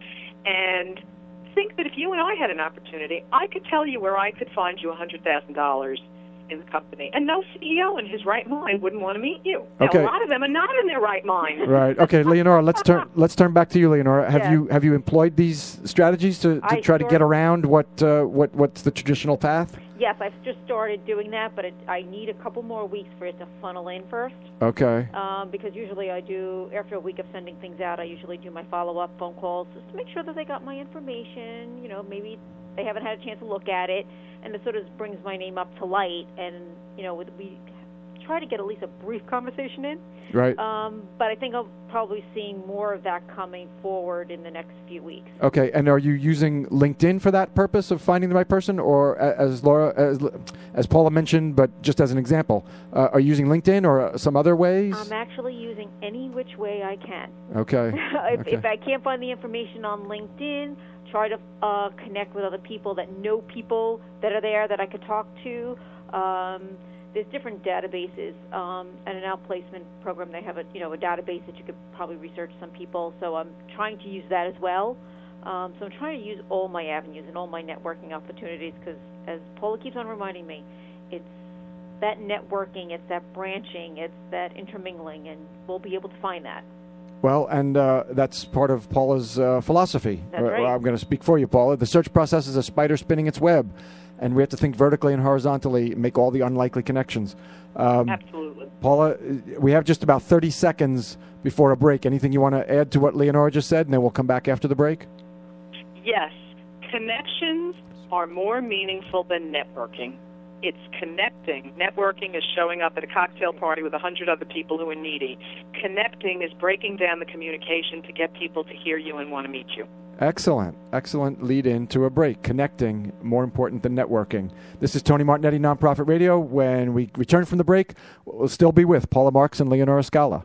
and think that if you and I had an opportunity, I could tell you where I could find you one hundred thousand dollars in the company. And no C E O in his right mind wouldn't want to meet you. Now, Okay. a lot of them are not in their right mind. Right. Okay, Leonora. Let's turn. Let's turn back to you, Leonora. Have Yeah. you have you employed these strategies to, to I try to get sure- around what uh, what what's the traditional path? Yes, I've just started doing that, but it, I need a couple more weeks for it to funnel in first. Okay. Um, because usually I do, after a week of sending things out, I usually do my follow-up phone calls just to make sure that they got my information. You know, maybe they haven't had a chance to look at it, and it sort of brings my name up to light. And, you know, we try to get at least a brief conversation in. Right. Um, but I think I'll probably seeing more of that coming forward in the next few weeks. Okay. And are you using LinkedIn for that purpose of finding the right person, or a- as Laura, as, as Paula mentioned, but just as an example, uh, are you using LinkedIn or some other ways? I'm actually using any which way I can. Okay. if, Okay. if I can't find the information on LinkedIn, try to uh, connect with other people that know people that are there that I could talk to. Um, there's different databases. Um, and an outplacement program, they have a you know a database that you could probably research some people. So I'm trying to use that as well. Um, so I'm trying to use all my avenues and all my networking opportunities because, as Paula keeps on reminding me, it's that networking, it's that branching, it's that intermingling, and we'll be able to find that. Well, and uh, that's part of Paula's uh, philosophy. That's Uh, right. I'm going to speak for you, Paula. The search process is a spider spinning its web, and we have to think vertically and horizontally, make all the unlikely connections. Um, Absolutely. Paula, uh, we have just about thirty seconds before a break. Anything you want to add to what Leonora just said, and then we'll come back after the break? Yes, connections are more meaningful than networking. It's connecting. Networking is showing up at a cocktail party with a hundred other people who are needy. Connecting is breaking down the communication to get people to hear you and want to meet you. Excellent. Excellent lead in to a break. Connecting, more important than networking. This is Tony Martignetti, Nonprofit Radio. When we return from the break, we'll still be with Paula Marks and Leonora Scala.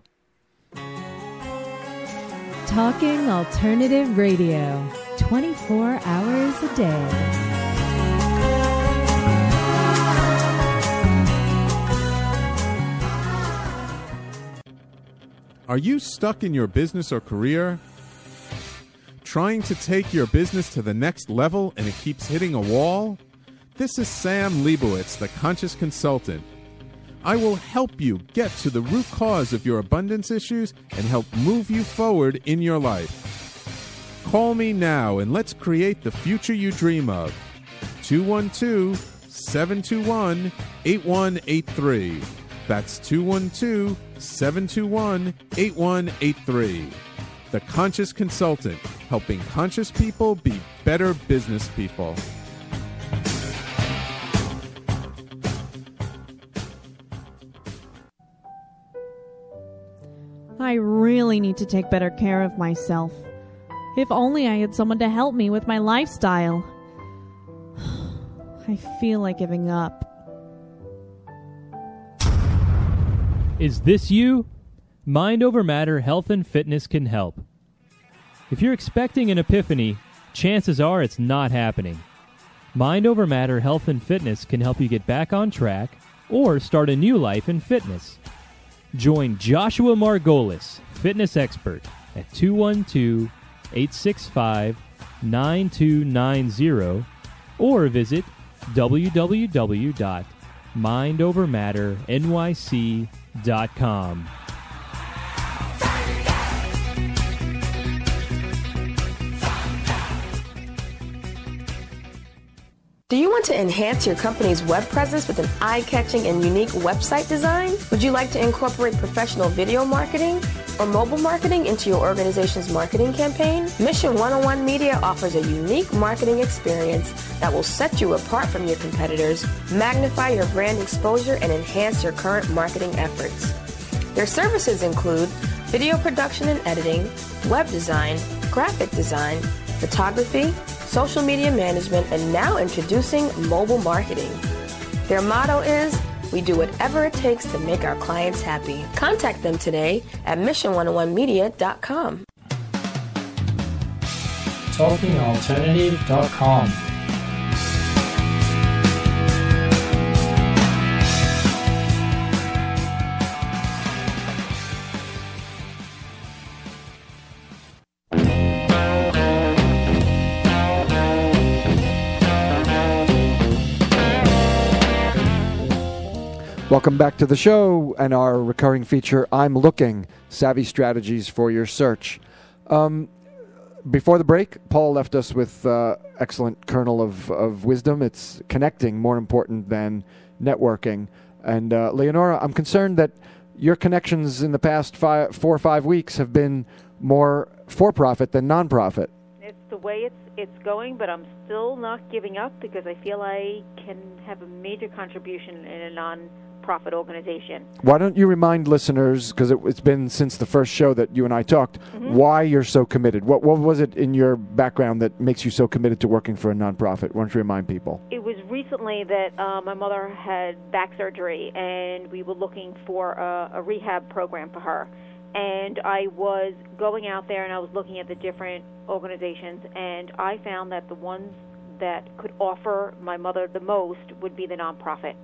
Talking Alternative Radio, twenty-four hours a day. Are you stuck in your business or career? Trying to take your business to the next level and it keeps hitting a wall? This is Sam Leibowitz, the Conscious Consultant. I will help you get to the root cause of your abundance issues and help move you forward in your life. Call me now and let's create the future you dream of. two one two, seven two one, eight one eight three. That's two one two, seven two one, eight one eight three. The Conscious Consultant, helping conscious people be better business people. I really need to take better care of myself. If only I had someone to help me with my lifestyle. I feel like giving up. Is this you? Mind Over Matter Health and Fitness can help. If you're expecting an epiphany, chances are it's not happening. Mind Over Matter Health and Fitness can help you get back on track or start a new life in fitness. Join Joshua Margolis, fitness expert, at two one two, eight six five, nine two nine zero or visit w w w dot mind over matter n y c dot com. Do you want to enhance your company's web presence with an eye-catching and unique website design? Would you like to incorporate professional video marketing or mobile marketing into your organization's marketing campaign? Mission one oh one Media offers a unique marketing experience that will set you apart from your competitors, magnify your brand exposure, and enhance your current marketing efforts. Their services include video production and editing, web design, graphic design, photography, social media management, and now introducing mobile marketing. Their motto is, we do whatever it takes to make our clients happy. Contact them today at mission one oh one media dot com. talking alternative dot com. Welcome back to the show and our recurring feature, I'm Looking, Savvy Strategies for Your Search. Um, before the break, Paul left us with uh, excellent kernel of, of wisdom. It's connecting more important than networking. And uh, Leonora, I'm concerned that your connections in the past five, four or five weeks have been more for-profit than non-profit. It's the way it's it's going, but I'm still not giving up because I feel I can have a major contribution in a non-profit organization. Why don't you remind listeners, because it, it's been since the first show that you and I talked, mm-hmm. why you're so committed? What what was it in your background that makes you so committed to working for a nonprofit? Why don't you remind people? It was recently that uh, my mother had back surgery, and we were looking for a, a rehab program for her. And I was going out there and I was looking at the different organizations, and I found that the ones that could offer my mother the most would be the nonprofit.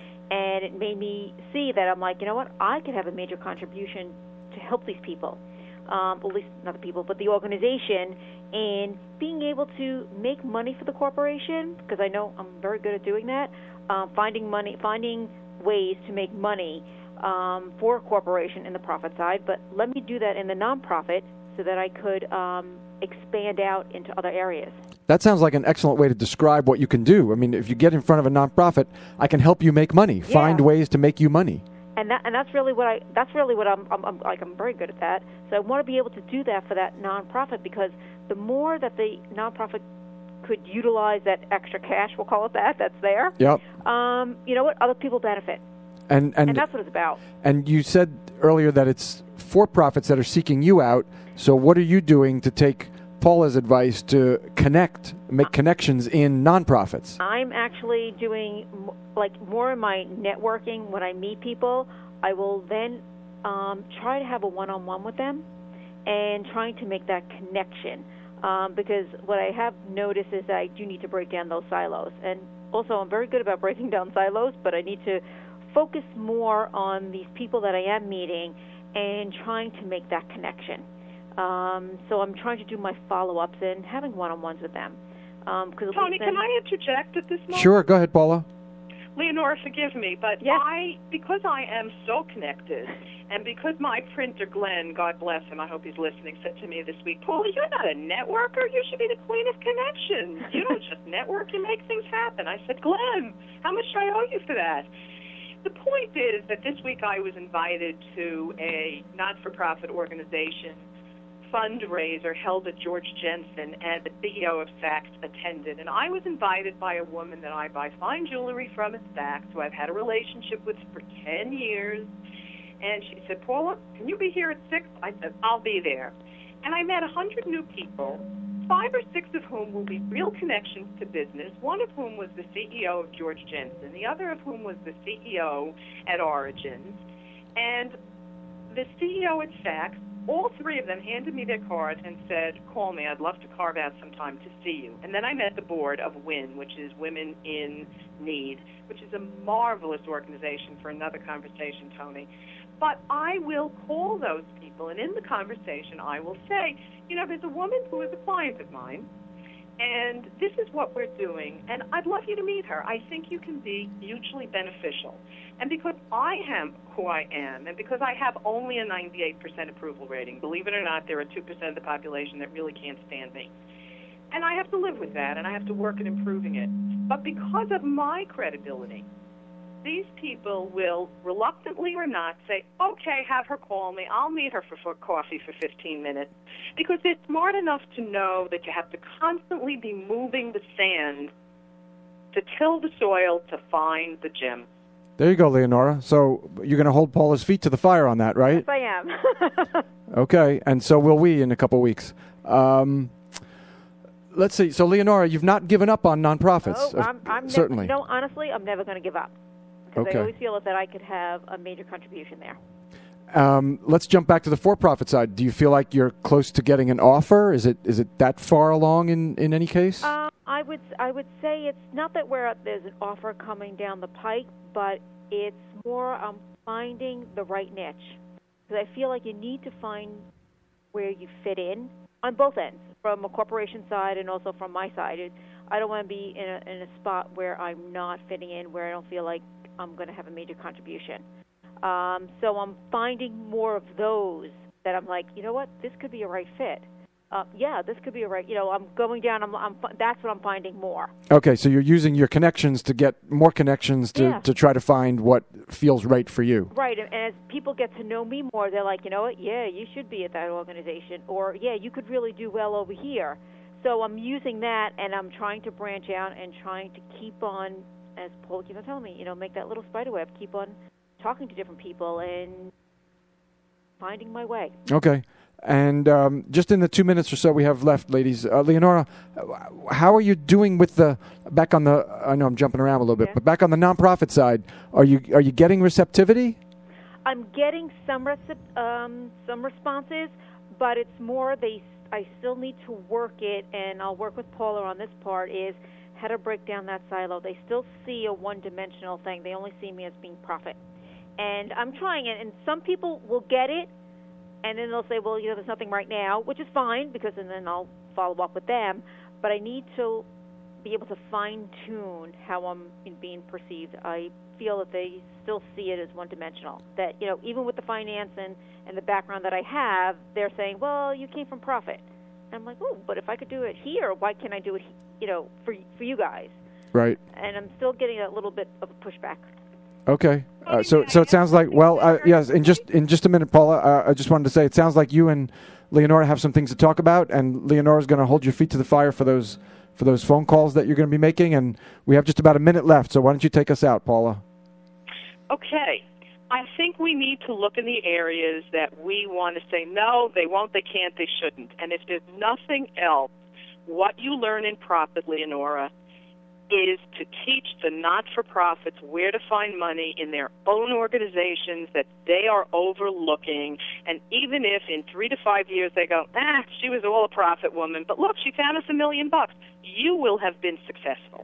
And it made me see that I'm like, you know what, I could have a major contribution to help these people, um, at least not the people, but the organization, in being able to make money for the corporation, because I know I'm very good at doing that, um, finding money, finding ways to make money Um, for a corporation in the profit side, but let me do that in the nonprofit so that I could um, expand out into other areas. That sounds like an excellent way to describe what you can do. I mean, if you get in front of a nonprofit, I can help you make money, Yeah. find ways to make you money. And that and that's really what I that's really what I'm, I'm, I'm like I'm very good at that. So I want to be able to do that for that nonprofit, because the more that the nonprofit could utilize that extra cash, we'll call it that, that's there. Yep. Um, you know what? Other people benefit. And, and and that's what it's about. And you said earlier that it's for-profits that are seeking you out. So what are you doing to take Paula's advice to connect, make connections in nonprofits? I'm actually doing m- like more in my networking. When I meet people, I will then um, try to have a one-on-one with them and trying to make that connection. Um, because what I have noticed is that I do need to break down those silos. And also I'm very good about breaking down silos, but I need to focus more on these people that I am meeting and trying to make that connection. Um, so I'm trying to do my follow-ups and having one-on-ones with them. Um, Tony, can I interject at this moment? Sure, go ahead, Paula. Leonora, forgive me, but yes. I, because I am so connected, and because my printer, Glenn, God bless him, I hope he's listening, said to me this week, Paula, you're not a networker. You should be the queen of connections. You don't just network, you make things happen. I said, Glenn, how much do I owe you for that? The point is that this week I was invited to a not-for-profit organization fundraiser held at George Jensen, and the C E O of Saks attended. And I was invited by a woman that I buy fine jewelry from at Saks, who I've had a relationship with for ten years. And she said, Paula, can you be here at six? I said, I'll be there. And I met a hundred new people, five or six of whom will be real connections to business, one of whom was the C E O of George Jensen, the other of whom was the C E O at Origins. And the C E O at Saks, all three of them handed me their card and said, call me, I'd love to carve out some time to see you. And then I met the board of WIN, which is Women in Need, which is a marvelous organization for another conversation, Tony. But I will call those people, and in the conversation I will say, you know, there's a woman who is a client of mine, and this is what we're doing, and I'd love you to meet her. I think you can be mutually beneficial. And because I am who I am, and because I have only a ninety-eight percent approval rating, believe it or not, there are two percent of the population that really can't stand me. And I have to live with that, and I have to work at improving it. But because of my credibility, these people will, reluctantly or not, say, okay, have her call me. I'll meet her for, for coffee for fifteen minutes. Because they're smart enough to know that you have to constantly be moving the sand to till the soil to find the gem. There you go, Leonora. So you're going to hold Paula's feet to the fire on that, right? Yes, I am. Okay, and so will we in a couple weeks. Um, let's see. So, Leonora, you've not given up on nonprofits. Oh, I'm, I'm certainly. Never, no, honestly, I'm never going to give up. Because Okay. I always feel that I could have a major contribution there. Um, let's jump back to the for-profit side. Do you feel like you're close to getting an offer? Is it is it that far along in, in any case? Uh, I would I would say it's not that we're there's an offer coming down the pike, but it's more um, finding the right niche. Because I feel like you need to find where you fit in on both ends, from a corporation side and also from my side. It, I don't want to be in a, in a spot where I'm not fitting in, where I don't feel like I'm going to have a major contribution. Um, so I'm finding more of those that I'm like, you know what, this could be a right fit. Uh, yeah, this could be a right, you know, I'm going down, I'm, I'm, that's what I'm finding more. Okay, so you're using your connections to get more connections to, Yeah. to try to find what feels right for you. Right, and as people get to know me more, they're like, you know what, yeah, you should be at that organization, or yeah, you could really do well over here. So I'm using that, and I'm trying to branch out and trying to keep on, as Paul keeps on telling me, you know, make that little spider web, keep on talking to different people and finding my way. Okay. And um, just in the two minutes or so we have left, ladies, uh, Leonora, how are you doing with the, back on the, I know I'm jumping around a little bit, Yeah. but back on the nonprofit side, are you are you getting receptivity? I'm getting some recep- um, some responses, but it's more they. I still need to work it, and I'll work with Paula on this part, is how to break down that silo. They still see a one-dimensional thing. They only see me as being profit. And I'm trying it, and some people will get it, and then they'll say, well, you know, there's nothing right now, which is fine, because and then I'll follow up with them. But I need to be able to fine-tune how I'm being perceived. I feel that they still see it as one-dimensional. That, you know, even with the finance and, and the background that I have, they're saying, well, you came from profit. And I'm like, oh, but if I could do it here, why can't I do it, you know, for for you guys? Right. And I'm still getting a little bit of a pushback. Okay. Uh, so so it sounds like, well, uh, yes, in just in just a minute, Paula, uh, I just wanted to say it sounds like you and Leonora have some things to talk about, and Leonora's going to hold your feet to the fire for those for those phone calls that you're going to be making, and we have just about a minute left, so why don't you take us out, Paula? Okay. I think we need to look in the areas that we want to say, no, they won't, they can't, they shouldn't. And if there's nothing else, what you learn in Profit, Leonora, is to teach the not-for-profits where to find money in their own organizations that they are overlooking. And even if in three to five years they go, ah, she was all a profit woman, but look, she found us a million bucks, you will have been successful.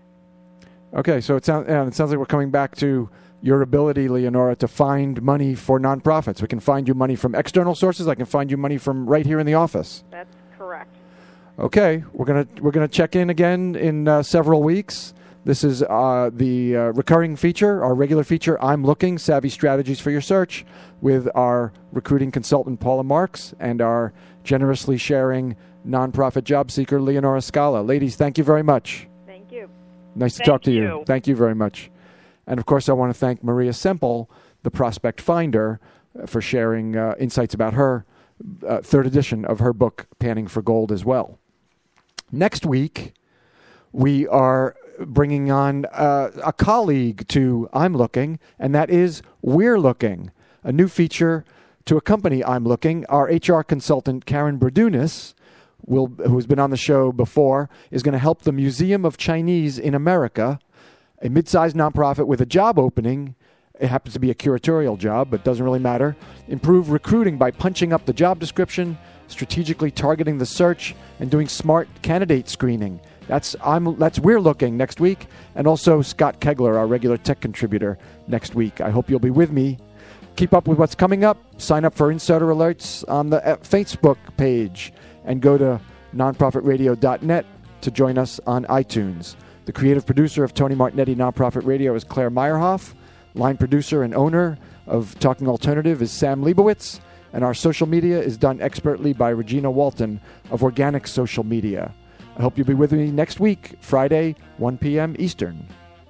Okay, so it sounds and it sounds like we're coming back to your ability, Leonora, to find money for nonprofits. We can find you money from external sources. I can find you money from right here in the office. That's correct. Okay, we're gonna we're gonna check in again in uh, several weeks. This is uh, the uh, recurring feature, our regular feature. I'm looking savvy strategies for your search with our recruiting consultant Paula Marks and our generously sharing nonprofit job seeker Leonora Scala. Ladies, thank you very much. Thank you. Nice to Thank talk to you. you. Thank you very much. And of course, I want to thank Maria Semple, the prospect finder, uh, for sharing uh, insights about her uh, third edition of her book, Panning for Gold, as well. Next week, we are bringing on uh, a colleague to I'm Looking, and that is We're Looking, a new feature to accompany I'm Looking. Our H R consultant, Karen Berdunis, will, who's been on the show before, is going to help the Museum of Chinese in America, a mid-sized nonprofit with a job opening. It happens to be a curatorial job, but doesn't really matter. Improve recruiting by punching up the job description, strategically targeting the search, and doing smart candidate screening. That's I'm. That's We're Looking next week, and also Scott Kegler, our regular tech contributor, next week. I hope you'll be with me. Keep up with what's coming up. Sign up for Insider Alerts on the Facebook page, and go to nonprofit radio dot net to join us on iTunes. The creative producer of Tony Martignetti Nonprofit Radio is Claire Meyerhoff. Line producer and owner of Talking Alternative is Sam Leibowitz. And our social media is done expertly by Regina Walton of Organic Social Media. I hope you'll be with me next week, Friday, one p.m. Eastern.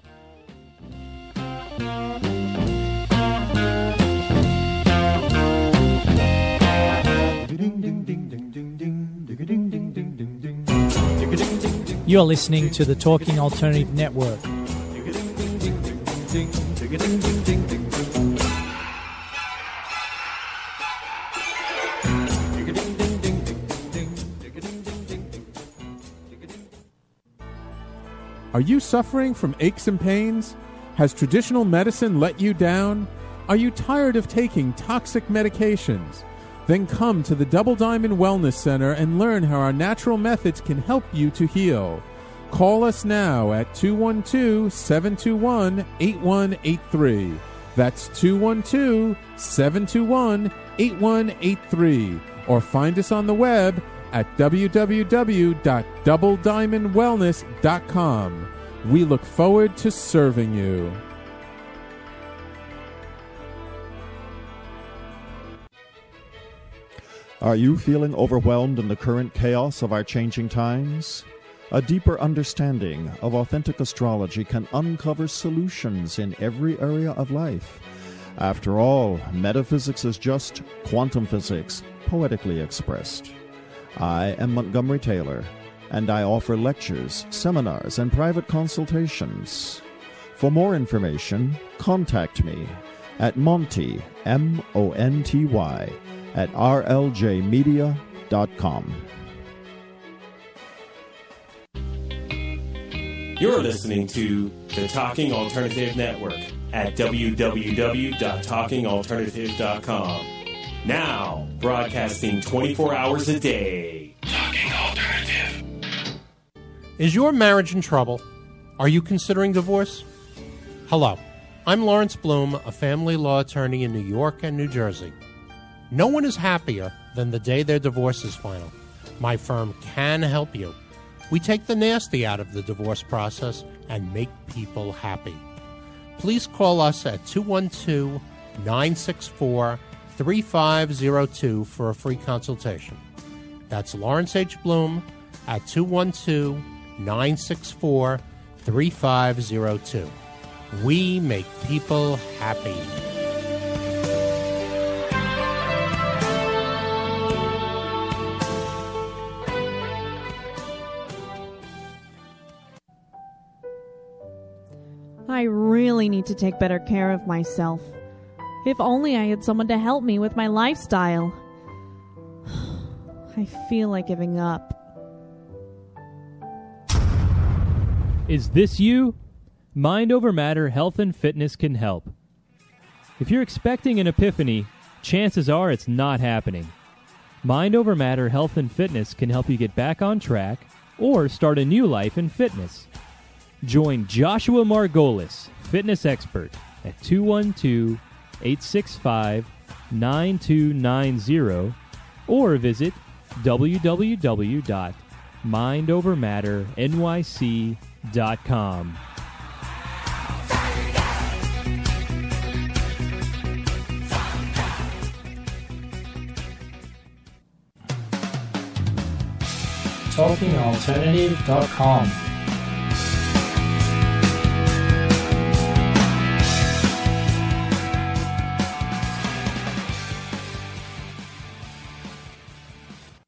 You're listening to the Talking Alternative Network. Are you suffering from aches and pains? Has traditional medicine let you down? Are you tired of taking toxic medications? Then come to the Double Diamond Wellness Center and learn how our natural methods can help you to heal. Call us now at two one two, seven two one, eight one eight three. That's two one two, seven two one, eight one eight three. Or find us on the web at w w w dot double diamond wellness dot com. We look forward to serving you. Are you feeling overwhelmed in the current chaos of our changing times? A deeper understanding of authentic astrology can uncover solutions in every area of life. After all, metaphysics is just quantum physics, poetically expressed. I am Montgomery Taylor, and I offer lectures, seminars, and private consultations. For more information, contact me at Monty, M O N T Y, at r l j media dot com. You're listening to the Talking Alternative Network at w w w dot talking alternative dot com. Now, broadcasting twenty-four hours a day. Talking Alternative. Is your marriage in trouble? Are you considering divorce? Hello, I'm Lawrence Bloom, a family law attorney in New York and New Jersey. No one is happier than the day their divorce is final. My firm can help you. We take the nasty out of the divorce process and make people happy. Please call us at two one two, nine six four, three five zero two for a free consultation. That's Lawrence H. Bloom at two one two, nine six four, three five zero two. We make people happy. I really need to take better care of myself. If only I had someone to help me with my lifestyle. I feel like giving up. Is this you? Mind Over Matter Health and Fitness can help. If you're expecting an epiphany, chances are it's not happening. Mind Over Matter Health and Fitness can help you get back on track or start a new life in fitness. Join Joshua Margolis, fitness expert, at two one two, eight six five, nine two nine zero or visit w w w dot mind over matter n y c dot com. talking alternative dot com